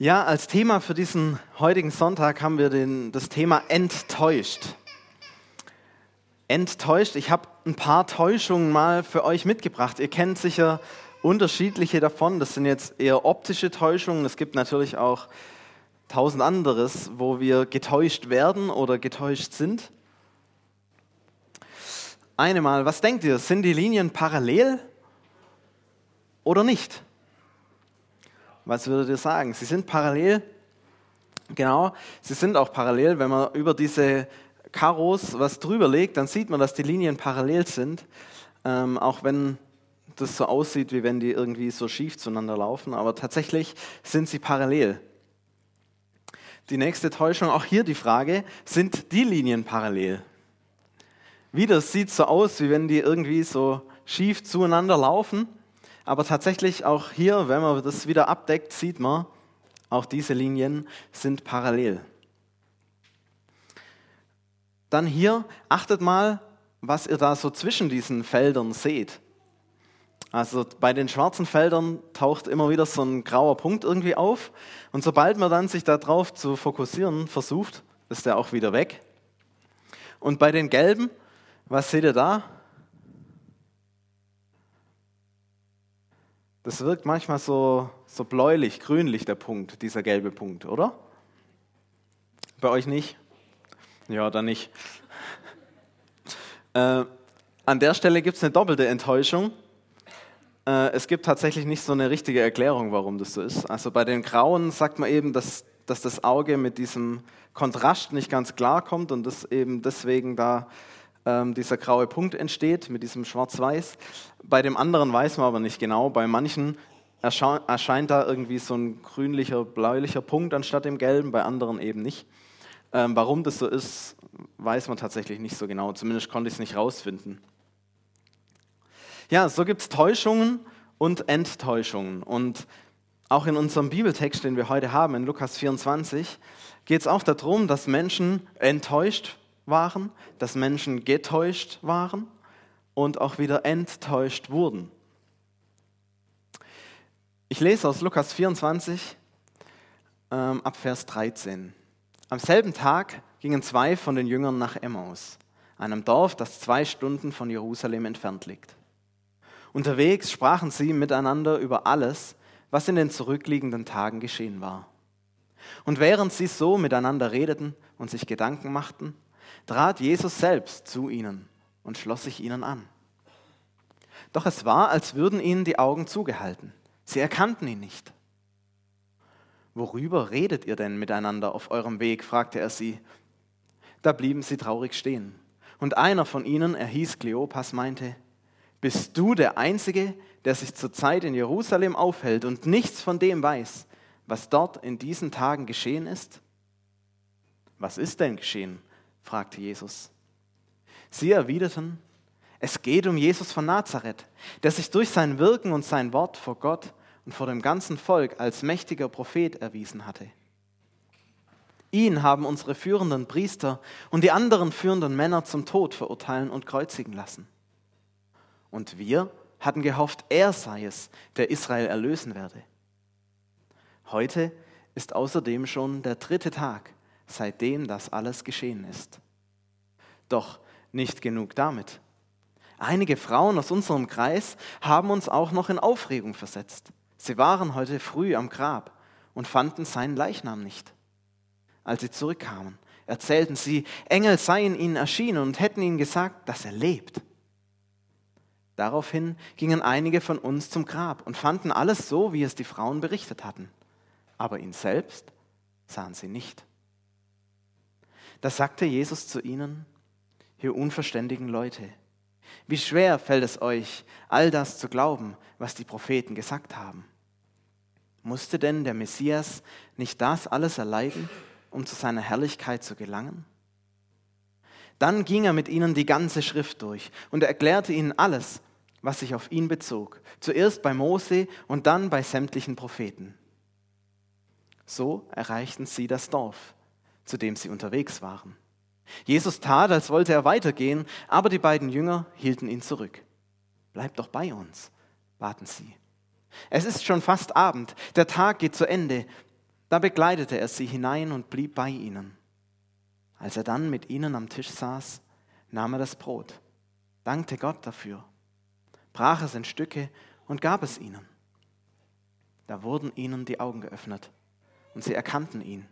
Ja, als Thema für diesen heutigen Sonntag haben wir das Thema enttäuscht. Enttäuscht, ich habe ein paar Täuschungen mal für euch mitgebracht. Ihr kennt sicher unterschiedliche davon. Das sind jetzt eher optische Täuschungen. Es gibt natürlich auch 1000 anderes, wo wir getäuscht werden oder getäuscht sind. Eine Mal, was denkt ihr? Sind die Linien parallel oder nicht? Was würdet ihr sagen? Sie sind parallel? Genau, sie sind auch parallel. Wenn man über diese Karos was drüber legt, dann sieht man, dass die Linien parallel sind. Auch wenn das so aussieht, wie wenn die irgendwie so schief zueinander laufen. Aber tatsächlich sind sie parallel. Die nächste Täuschung, auch hier die Frage, sind die Linien parallel? Wieder sieht es so aus, wie wenn die irgendwie so schief zueinander laufen. Aber tatsächlich auch hier, wenn man das wieder abdeckt, sieht man, auch diese Linien sind parallel. Dann hier, achtet mal, was ihr da so zwischen diesen Feldern seht. Also bei den schwarzen Feldern taucht immer wieder so ein grauer Punkt irgendwie auf. Und sobald man dann sich darauf zu fokussieren versucht, ist der auch wieder weg. Und bei den gelben, was seht ihr da? Das wirkt manchmal so bläulich, grünlich, der Punkt, dieser gelbe Punkt, oder? Bei euch nicht? Ja, dann nicht. An der Stelle gibt es eine doppelte Enttäuschung. Es gibt tatsächlich nicht so eine richtige Erklärung, warum das so ist. Also bei den Grauen sagt man eben, dass das Auge mit diesem Kontrast nicht ganz klar kommt und dass eben deswegen da dieser graue Punkt entsteht mit diesem Schwarz-Weiß. Bei dem anderen weiß man aber nicht genau. Bei manchen erscheint da irgendwie so ein grünlicher, bläulicher Punkt anstatt dem gelben, bei anderen eben nicht. Warum das so ist, weiß man tatsächlich nicht so genau. Zumindest konnte ich es nicht rausfinden. Ja, so gibt es Täuschungen und Enttäuschungen. Und auch in unserem Bibeltext, den wir heute haben, in Lukas 24, geht es auch darum, dass Menschen enttäuscht waren, dass Menschen getäuscht waren und auch wieder enttäuscht wurden. Ich lese aus Lukas 24 ab Vers 13. Am selben Tag gingen 2 von den Jüngern nach Emmaus, einem Dorf, das 2 Stunden von Jerusalem entfernt liegt. Unterwegs sprachen sie miteinander über alles, was in den zurückliegenden Tagen geschehen war. Und während sie so miteinander redeten und sich Gedanken machten, trat Jesus selbst zu ihnen und schloss sich ihnen an. Doch es war, als würden ihnen die Augen zugehalten. Sie erkannten ihn nicht. »Worüber redet ihr denn miteinander auf eurem Weg?« fragte er sie. Da blieben sie traurig stehen. Und einer von ihnen, er hieß Kleopas, meinte: »Bist du der Einzige, der sich zurzeit in Jerusalem aufhält und nichts von dem weiß, was dort in diesen Tagen geschehen ist?« »Was ist denn geschehen?« fragte Jesus. Sie erwiderten: »Es geht um Jesus von Nazareth, der sich durch sein Wirken und sein Wort vor Gott und vor dem ganzen Volk als mächtiger Prophet erwiesen hatte. Ihn haben unsere führenden Priester und die anderen führenden Männer zum Tod verurteilen und kreuzigen lassen. Und wir hatten gehofft, er sei es, der Israel erlösen werde. Heute ist außerdem schon der 3. Tag, seitdem das alles geschehen ist. Doch nicht genug damit. Einige Frauen aus unserem Kreis haben uns auch noch in Aufregung versetzt. Sie waren heute früh am Grab und fanden seinen Leichnam nicht. Als sie zurückkamen, erzählten sie, Engel seien ihnen erschienen und hätten ihnen gesagt, dass er lebt. Daraufhin gingen einige von uns zum Grab und fanden alles so, wie es die Frauen berichtet hatten. Aber ihn selbst sahen sie nicht. Da sagte Jesus zu ihnen: »Ihr unverständigen Leute, wie schwer fällt es euch, all das zu glauben, was die Propheten gesagt haben? Musste denn der Messias nicht das alles erleiden, um zu seiner Herrlichkeit zu gelangen?« Dann ging er mit ihnen die ganze Schrift durch und erklärte ihnen alles, was sich auf ihn bezog, zuerst bei Mose und dann bei sämtlichen Propheten. So erreichten sie das Dorf, zu dem sie unterwegs waren. Jesus tat, als wollte er weitergehen, aber die beiden Jünger hielten ihn zurück. »Bleib doch bei uns«, baten sie. »Es ist schon fast Abend, der Tag geht zu Ende. Da begleitete er sie hinein und blieb bei ihnen. Als er dann mit ihnen am Tisch saß, nahm er das Brot, dankte Gott dafür, brach es in Stücke und gab es ihnen. Da wurden ihnen die Augen geöffnet und sie erkannten ihn.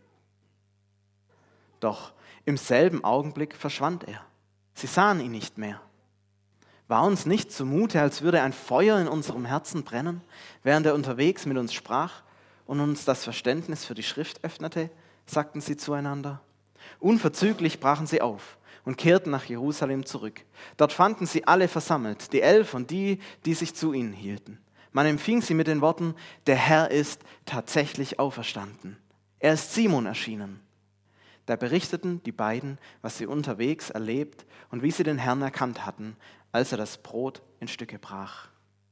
Doch im selben Augenblick verschwand er. Sie sahen ihn nicht mehr. War uns nicht zumute, als würde ein Feuer in unserem Herzen brennen, während er unterwegs mit uns sprach und uns das Verständnis für die Schrift öffnete, sagten sie zueinander. Unverzüglich brachen sie auf und kehrten nach Jerusalem zurück. Dort fanden sie alle versammelt, die 11 und die sich zu ihnen hielten. Man empfing sie mit den Worten, der Herr ist tatsächlich auferstanden. Er ist Simon erschienen. Da berichteten die beiden, was sie unterwegs erlebt und wie sie den Herrn erkannt hatten, als er das Brot in Stücke brach.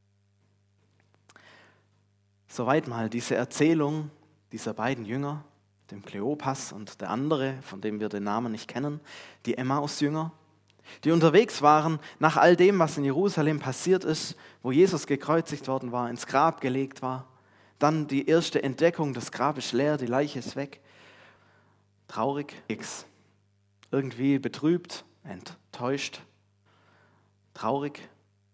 Soweit mal diese Erzählung dieser beiden Jünger, dem Kleopas und der andere, von dem wir den Namen nicht kennen, die Emmaus-Jünger, die unterwegs waren nach all dem, was in Jerusalem passiert ist, wo Jesus gekreuzigt worden war, ins Grab gelegt war. Dann die erste Entdeckung, das Grab ist leer, die Leiche ist weg. Traurig, irgendwie betrübt, enttäuscht, traurig,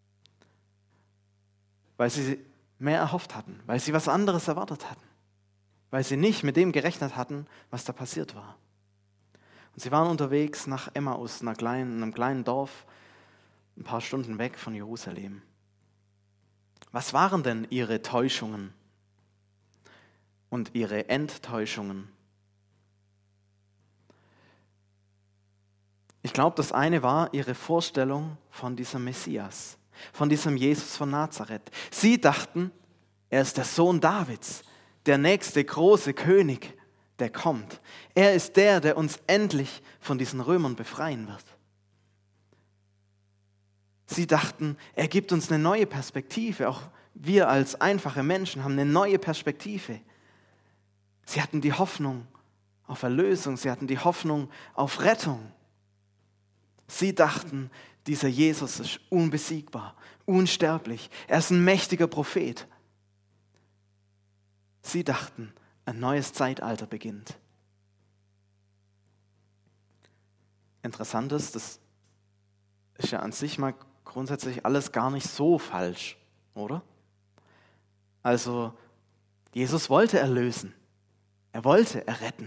weil sie mehr erhofft hatten, weil sie was anderes erwartet hatten, weil sie nicht mit dem gerechnet hatten, was da passiert war. Und sie waren unterwegs nach Emmaus, einem kleinen Dorf, ein paar Stunden weg von Jerusalem. Was waren denn ihre Täuschungen und ihre Enttäuschungen? Ich glaube, das eine war ihre Vorstellung von diesem Messias, von diesem Jesus von Nazareth. Sie dachten, er ist der Sohn Davids, der nächste große König, der kommt. Er ist der uns endlich von diesen Römern befreien wird. Sie dachten, er gibt uns eine neue Perspektive. Auch wir als einfache Menschen haben eine neue Perspektive. Sie hatten die Hoffnung auf Erlösung, sie hatten die Hoffnung auf Rettung. Sie dachten, dieser Jesus ist unbesiegbar, unsterblich. Er ist ein mächtiger Prophet. Sie dachten, ein neues Zeitalter beginnt. Interessant ist, das ist ja an sich mal grundsätzlich alles gar nicht so falsch, oder? Also, Jesus wollte erlösen. Er wollte erretten.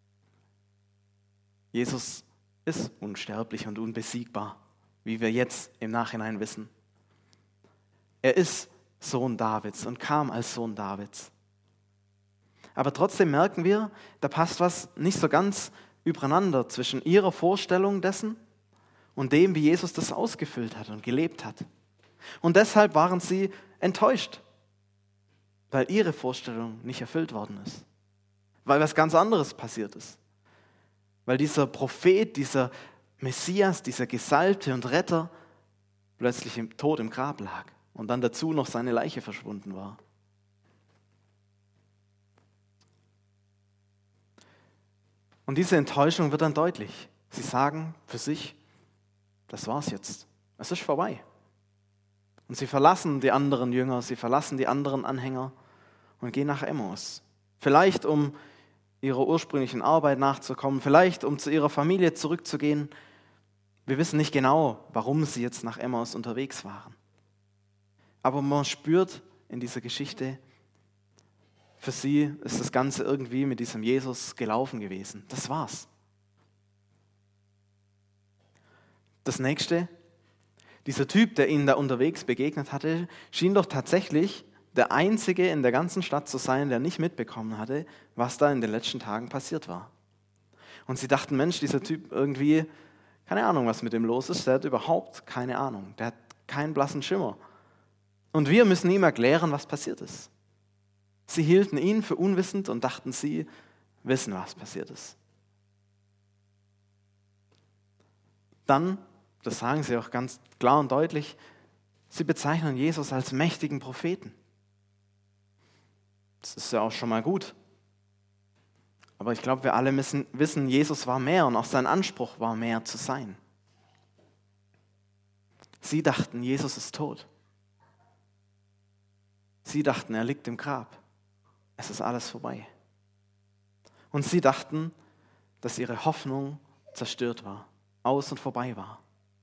Jesus ist unsterblich und unbesiegbar, wie wir jetzt im Nachhinein wissen. Er ist Sohn Davids und kam als Sohn Davids. Aber trotzdem merken wir, da passt was nicht so ganz übereinander zwischen ihrer Vorstellung dessen und dem, wie Jesus das ausgefüllt hat und gelebt hat. Und deshalb waren sie enttäuscht, weil ihre Vorstellung nicht erfüllt worden ist. Weil was ganz anderes passiert ist. Weil dieser Prophet, dieser Messias, dieser Gesalbte und Retter plötzlich tot im Grab lag und dann dazu noch seine Leiche verschwunden war. Und diese Enttäuschung wird dann deutlich. Sie sagen für sich, das war's jetzt. Es ist vorbei. Und sie verlassen die anderen Jünger, sie verlassen die anderen Anhänger und gehen nach Emmaus. Vielleicht um ihrer ursprünglichen Arbeit nachzukommen, vielleicht um zu ihrer Familie zurückzugehen. Wir wissen nicht genau, warum sie jetzt nach Emmaus unterwegs waren. Aber man spürt in dieser Geschichte, für sie ist das Ganze irgendwie mit diesem Jesus gelaufen gewesen. Das war's. Das nächste, dieser Typ, der ihnen da unterwegs begegnet hatte, schien doch tatsächlich der Einzige in der ganzen Stadt zu sein, der nicht mitbekommen hatte, was da in den letzten Tagen passiert war. Und sie dachten, Mensch, dieser Typ irgendwie, keine Ahnung, was mit dem los ist, der hat überhaupt keine Ahnung, der hat keinen blassen Schimmer. Und wir müssen ihm erklären, was passiert ist. Sie hielten ihn für unwissend und dachten, sie wissen, was passiert ist. Dann, das sagen sie auch ganz klar und deutlich, sie bezeichnen Jesus als mächtigen Propheten. Das ist ja auch schon mal gut. Aber ich glaube, wir alle müssen wissen, Jesus war mehr und auch sein Anspruch war mehr zu sein. Sie dachten, Jesus ist tot. Sie dachten, er liegt im Grab. Es ist alles vorbei. Und sie dachten, dass ihre Hoffnung zerstört war, aus und vorbei war.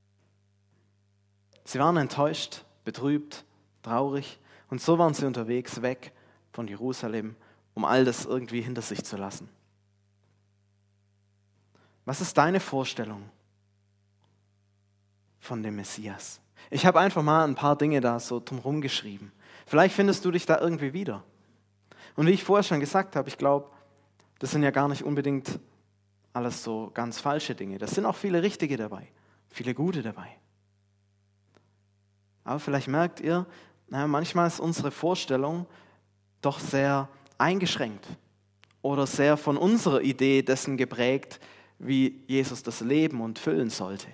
Sie waren enttäuscht, betrübt, traurig und so waren sie unterwegs weg von Jerusalem, um all das irgendwie hinter sich zu lassen. Was ist deine Vorstellung von dem Messias? Ich habe einfach mal ein paar Dinge da so drumherum geschrieben. Vielleicht findest du dich da irgendwie wieder. Und wie ich vorher schon gesagt habe, ich glaube, das sind ja gar nicht unbedingt alles so ganz falsche Dinge. Das sind auch viele richtige dabei, viele gute dabei. Aber vielleicht merkt ihr, manchmal ist unsere Vorstellung doch sehr eingeschränkt oder sehr von unserer Idee dessen geprägt, wie Jesus das leben und füllen sollte.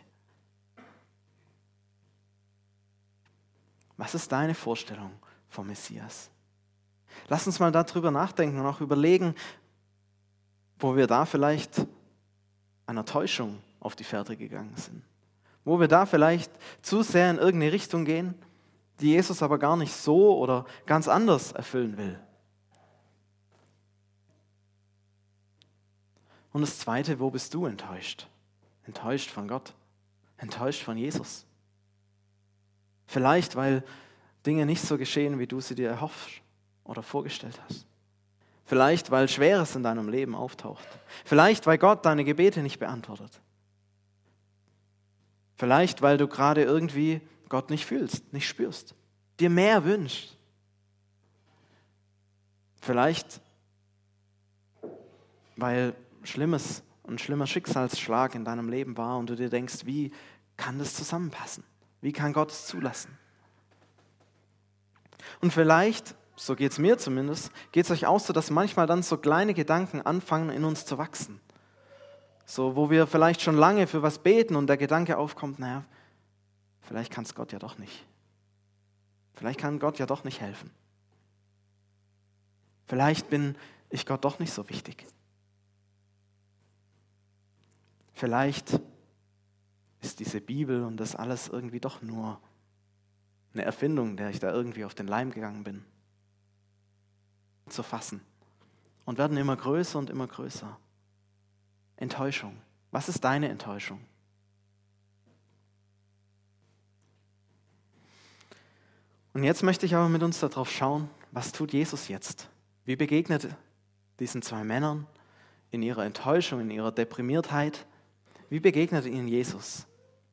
Was ist deine Vorstellung vom Messias? Lass uns mal darüber nachdenken und auch überlegen, wo wir da vielleicht einer Täuschung auf die Fährte gegangen sind. Wo wir da vielleicht zu sehr in irgendeine Richtung gehen, die Jesus aber gar nicht so oder ganz anders erfüllen will. Und das Zweite, wo bist du enttäuscht? Enttäuscht von Gott? Enttäuscht von Jesus? Vielleicht, weil Dinge nicht so geschehen, wie du sie dir erhoffst oder vorgestellt hast. Vielleicht, weil Schweres in deinem Leben auftaucht. Vielleicht, weil Gott deine Gebete nicht beantwortet. Vielleicht, weil du gerade irgendwie Gott nicht fühlst, nicht spürst, dir mehr wünschst. Vielleicht, weil ein schlimmer Schicksalsschlag in deinem Leben war und du dir denkst, wie kann das zusammenpassen? Wie kann Gott es zulassen? Und vielleicht, so geht es mir zumindest, geht es euch auch so, dass manchmal dann so kleine Gedanken anfangen in uns zu wachsen. So, wo wir vielleicht schon lange für was beten und der Gedanke aufkommt, vielleicht kann es Gott ja doch nicht. Vielleicht kann Gott ja doch nicht helfen. Vielleicht bin ich Gott doch nicht so wichtig. Vielleicht ist diese Bibel und das alles irgendwie doch nur eine Erfindung, der ich da irgendwie auf den Leim gegangen bin, zu fassen. Und werden immer größer und immer größer. Enttäuschung. Was ist deine Enttäuschung? Und jetzt möchte ich aber mit uns darauf schauen, was tut Jesus jetzt? Wie begegnet diesen zwei Männern in ihrer Enttäuschung, in ihrer Deprimiertheit? Wie begegnet ihnen Jesus?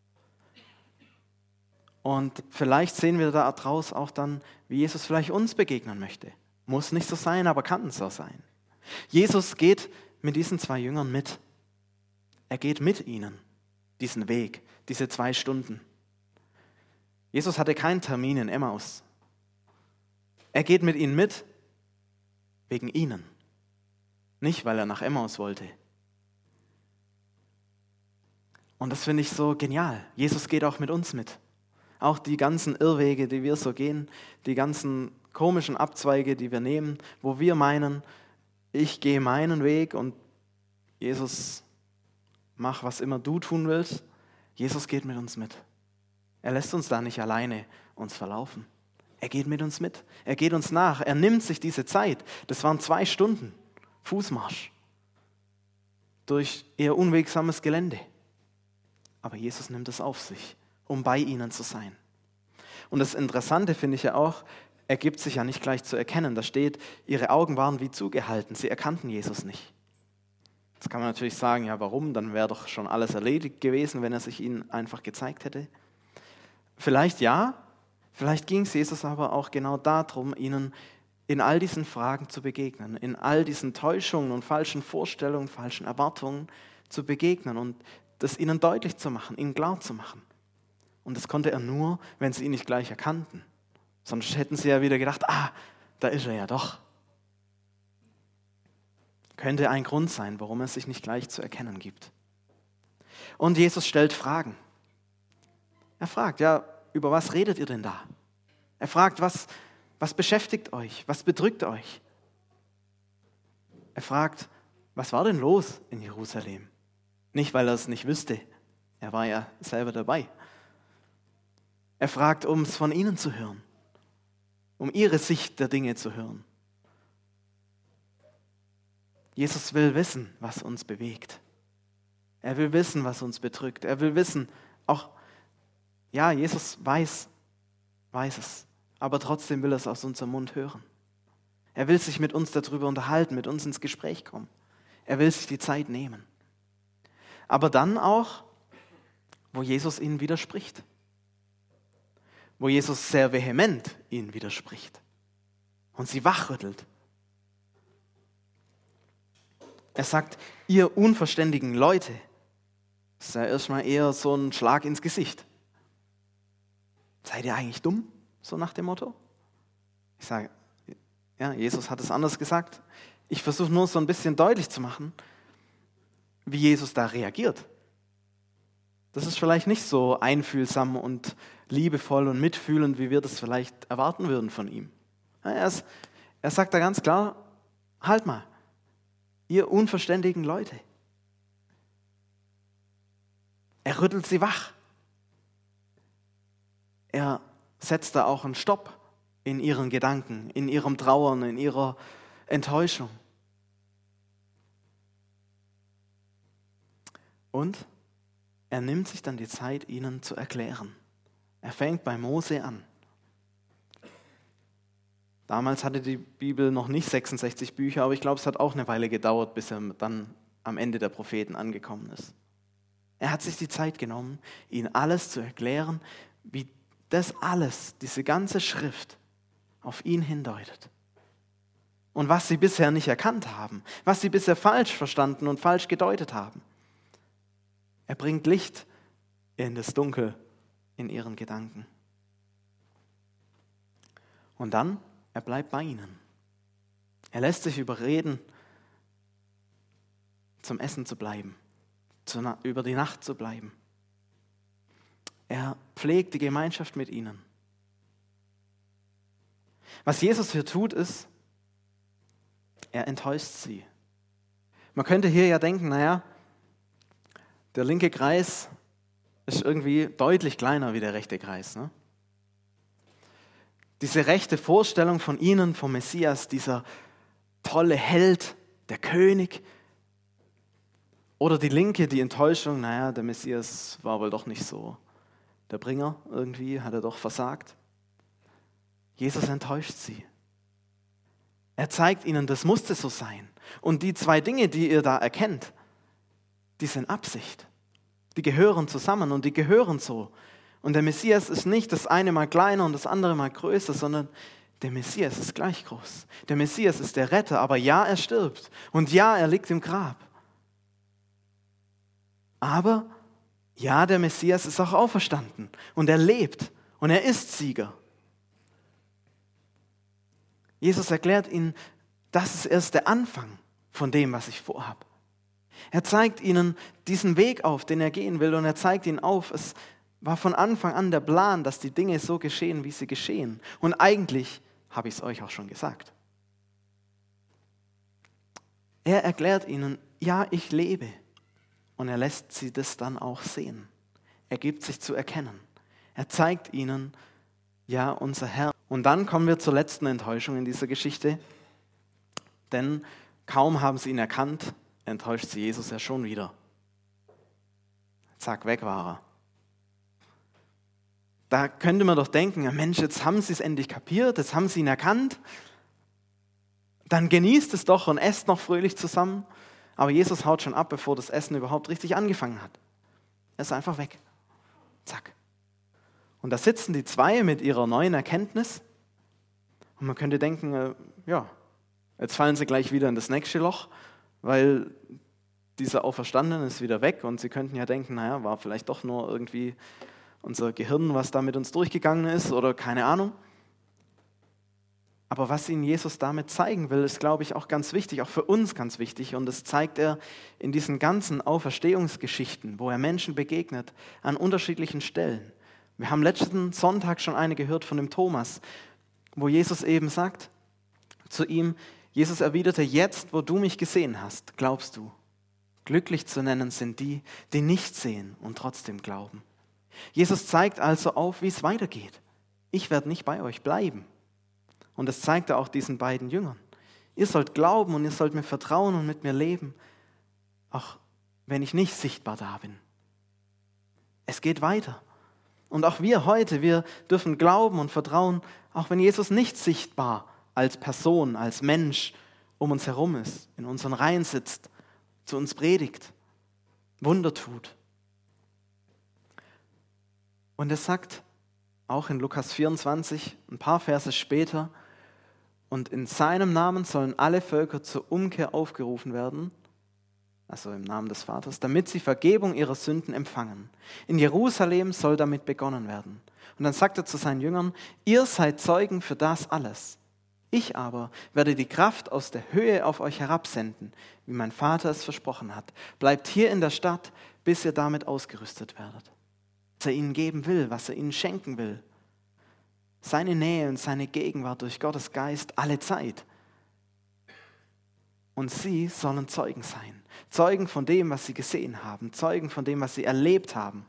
Und vielleicht sehen wir daraus auch dann, wie Jesus vielleicht uns begegnen möchte. Muss nicht so sein, aber kann so sein. Jesus geht mit diesen zwei Jüngern mit. Er geht mit ihnen diesen Weg, diese 2 Stunden. Jesus hatte keinen Termin in Emmaus. Er geht mit ihnen mit wegen ihnen. Nicht, weil er nach Emmaus wollte. Und das finde ich so genial. Jesus geht auch mit uns mit. Auch die ganzen Irrwege, die wir so gehen, die ganzen komischen Abzweige, die wir nehmen, wo wir meinen, ich gehe meinen Weg und Jesus, mach, was immer du tun willst. Jesus geht mit uns mit. Er lässt uns da nicht alleine uns verlaufen. Er geht mit uns mit. Er geht uns nach. Er nimmt sich diese Zeit. Das waren 2 Stunden Fußmarsch durch eher unwegsames Gelände. Aber Jesus nimmt es auf sich, um bei ihnen zu sein. Und das Interessante finde ich ja auch, er gibt sich ja nicht gleich zu erkennen. Da steht, ihre Augen waren wie zugehalten. Sie erkannten Jesus nicht. Jetzt kann man natürlich sagen, ja warum? Dann wäre doch schon alles erledigt gewesen, wenn er sich ihnen einfach gezeigt hätte. Vielleicht ja, vielleicht ging es Jesus aber auch genau darum, ihnen in all diesen Fragen zu begegnen, in all diesen Täuschungen und falschen Vorstellungen, falschen Erwartungen zu begegnen und das ihnen deutlich zu machen, ihnen klar zu machen. Und das konnte er nur, wenn sie ihn nicht gleich erkannten. Sonst hätten sie ja wieder gedacht, da ist er ja doch. Könnte ein Grund sein, warum er sich nicht gleich zu erkennen gibt. Und Jesus stellt Fragen. Er fragt, über was redet ihr denn da? Er fragt, was beschäftigt euch? Was bedrückt euch? Er fragt, was war denn los in Jerusalem? Nicht, weil er es nicht wüsste. Er war ja selber dabei. Er fragt, um es von ihnen zu hören. Um ihre Sicht der Dinge zu hören. Jesus will wissen, was uns bewegt. Er will wissen, was uns bedrückt. Er will wissen, auch, ja, Jesus weiß es, aber trotzdem will er es aus unserem Mund hören. Er will sich mit uns darüber unterhalten, mit uns ins Gespräch kommen. Er will sich die Zeit nehmen. Aber dann auch, wo Jesus ihnen widerspricht. Wo Jesus sehr vehement ihnen widerspricht und sie wachrüttelt. Er sagt, ihr unverständigen Leute, das ist ja erstmal eher so ein Schlag ins Gesicht. Seid ihr eigentlich dumm? So nach dem Motto. Ich sage, ja, Jesus hat es anders gesagt. Ich versuche nur so ein bisschen deutlich zu machen, wie Jesus da reagiert. Das ist vielleicht nicht so einfühlsam und liebevoll und mitfühlend, wie wir das vielleicht erwarten würden von ihm. Er sagt da ganz klar, halt mal, ihr unverständigen Leute. Er rüttelt sie wach. Er setzt da auch einen Stopp in ihren Gedanken, in ihrem Trauern, in ihrer Enttäuschung. Und er nimmt sich dann die Zeit, ihnen zu erklären. Er fängt bei Mose an. Damals hatte die Bibel noch nicht 66 Bücher, aber ich glaube, es hat auch eine Weile gedauert, bis er dann am Ende der Propheten angekommen ist. Er hat sich die Zeit genommen, ihnen alles zu erklären, wie das alles, diese ganze Schrift, auf ihn hindeutet. Und was sie bisher nicht erkannt haben, was sie bisher falsch verstanden und falsch gedeutet haben. Er bringt Licht in das Dunkel in ihren Gedanken. Und dann, er bleibt bei ihnen. Er lässt sich überreden, zum Essen zu bleiben, über die Nacht zu bleiben. Er pflegt die Gemeinschaft mit ihnen. Was Jesus hier tut, ist, er enttäuscht sie. Man könnte hier ja denken, naja, der linke Kreis ist irgendwie deutlich kleiner wie der rechte Kreis. Ne? Diese rechte Vorstellung von ihnen, vom Messias, dieser tolle Held, der König. Oder die linke, die Enttäuschung, naja, der Messias war wohl doch nicht so. Der Bringer irgendwie hat er doch versagt. Jesus enttäuscht sie. Er zeigt ihnen, das musste so sein. Und die zwei Dinge, die ihr da erkennt, die sind Absicht. Die gehören zusammen und die gehören so. Und der Messias ist nicht das eine mal kleiner und das andere mal größer, sondern der Messias ist gleich groß. Der Messias ist der Retter, aber ja, er stirbt. Und ja, er liegt im Grab. Aber ja, der Messias ist auch auferstanden und er lebt und er ist Sieger. Jesus erklärt ihnen, das ist erst der Anfang von dem, was ich vorhabe. Er zeigt ihnen diesen Weg auf, den er gehen will, und er zeigt ihnen auf, es war von Anfang an der Plan, dass die Dinge so geschehen, wie sie geschehen. Und eigentlich habe ich es euch auch schon gesagt. Er erklärt ihnen, ja, ich lebe. Und er lässt sie das dann auch sehen. Er gibt sich zu erkennen. Er zeigt ihnen, ja, unser Herr. Und dann kommen wir zur letzten Enttäuschung in dieser Geschichte. Denn kaum haben sie ihn erkannt, enttäuscht sie Jesus ja schon wieder. Zack, weg war er. Da könnte man doch denken, Mensch, jetzt haben sie es endlich kapiert, jetzt haben sie ihn erkannt. Dann genießt es doch und esst noch fröhlich zusammen. Aber Jesus haut schon ab, bevor das Essen überhaupt richtig angefangen hat. Er ist einfach weg. Zack. Und da sitzen die zwei mit ihrer neuen Erkenntnis. Und man könnte denken, ja, jetzt fallen sie gleich wieder in das nächste Loch, weil dieser Auferstandene ist wieder weg. Und sie könnten ja denken, naja, war vielleicht doch nur irgendwie unser Gehirn, was da mit uns durchgegangen ist oder keine Ahnung. Aber was ihnen Jesus damit zeigen will, ist, glaube ich, auch ganz wichtig, auch für uns ganz wichtig. Und das zeigt er in diesen ganzen Auferstehungsgeschichten, wo er Menschen begegnet, an unterschiedlichen Stellen. Wir haben letzten Sonntag schon eine gehört von dem Thomas, wo Jesus eben sagt zu ihm, Jesus erwiderte, jetzt, wo du mich gesehen hast, glaubst du. Glücklich zu nennen sind die, die nicht sehen und trotzdem glauben. Jesus zeigt also auf, wie es weitergeht. Ich werde nicht bei euch bleiben. Und das zeigt er auch diesen beiden Jüngern. Ihr sollt glauben und ihr sollt mir vertrauen und mit mir leben, auch wenn ich nicht sichtbar da bin. Es geht weiter. Und auch wir heute, wir dürfen glauben und vertrauen, auch wenn Jesus nicht sichtbar als Person, als Mensch um uns herum ist, in unseren Reihen sitzt, zu uns predigt, Wunder tut. Und es sagt auch in Lukas 24, ein paar Verse später, und in seinem Namen sollen alle Völker zur Umkehr aufgerufen werden, also im Namen des Vaters, damit sie Vergebung ihrer Sünden empfangen. In Jerusalem soll damit begonnen werden. Und dann sagt er zu seinen Jüngern, ihr seid Zeugen für das alles. Ich aber werde die Kraft aus der Höhe auf euch herabsenden, wie mein Vater es versprochen hat. Bleibt hier in der Stadt, bis ihr damit ausgerüstet werdet. Was er ihnen geben will, was er ihnen schenken will. Seine Nähe und seine Gegenwart durch Gottes Geist alle Zeit. Und sie sollen Zeugen sein. Zeugen von dem, was sie gesehen haben. Zeugen von dem, was sie erlebt haben.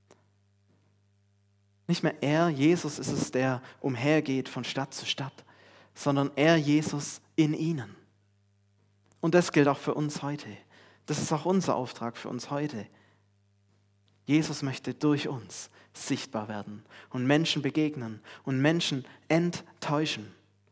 Nicht mehr er, Jesus, ist es, der umhergeht von Stadt zu Stadt, sondern er, Jesus, in ihnen. Und das gilt auch für uns heute. Das ist auch unser Auftrag für uns heute. Jesus möchte durch uns sichtbar werden und Menschen begegnen und Menschen enttäuschen.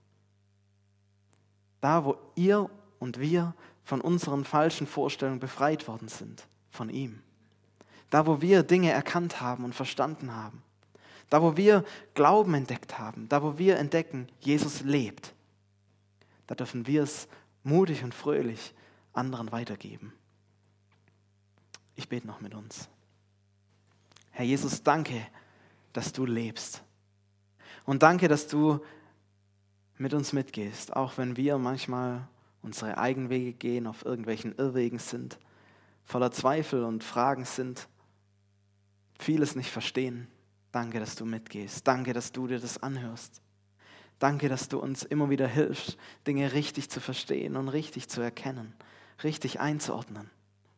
Da, wo ihr und wir von unseren falschen Vorstellungen befreit worden sind, von ihm. Da, wo wir Dinge erkannt haben und verstanden haben. Da, wo wir Glauben entdeckt haben. Da, wo wir entdecken, Jesus lebt. Da dürfen wir es mutig und fröhlich anderen weitergeben. Ich bete noch mit uns. Herr Jesus, danke, dass du lebst. Und danke, dass du mit uns mitgehst, auch wenn wir manchmal unsere Eigenwege gehen, auf irgendwelchen Irrwegen sind, voller Zweifel und Fragen sind, vieles nicht verstehen. Danke, dass du mitgehst. Danke, dass du dir das anhörst. Danke, dass du uns immer wieder hilfst, Dinge richtig zu verstehen und richtig zu erkennen, richtig einzuordnen.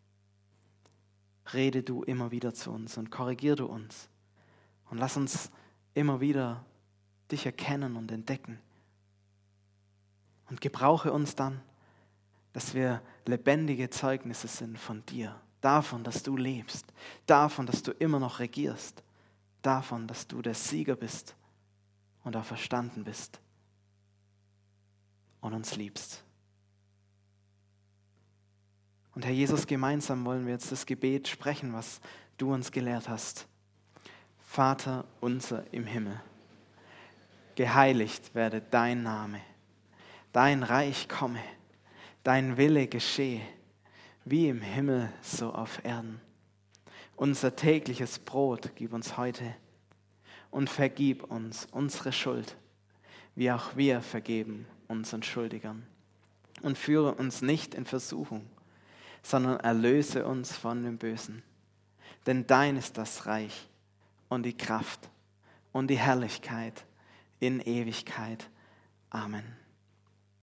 Rede du immer wieder zu uns und korrigier du uns. Und lass uns immer wieder dich erkennen und entdecken. Und gebrauche uns dann, dass wir lebendige Zeugnisse sind von dir. Davon, dass du lebst. Davon, dass du immer noch regierst. Davon, dass du der Sieger bist und auch verstanden bist und uns liebst. Und Herr Jesus, gemeinsam wollen wir jetzt das Gebet sprechen, was du uns gelehrt hast. Vater unser im Himmel, geheiligt werde dein Name, dein Reich komme, dein Wille geschehe, wie im Himmel so auf Erden. Unser tägliches Brot gib uns heute und vergib uns unsere Schuld, wie auch wir vergeben unseren Schuldigern. Und führe uns nicht in Versuchung, sondern erlöse uns von dem Bösen. Denn dein ist das Reich und die Kraft und die Herrlichkeit in Ewigkeit. Amen.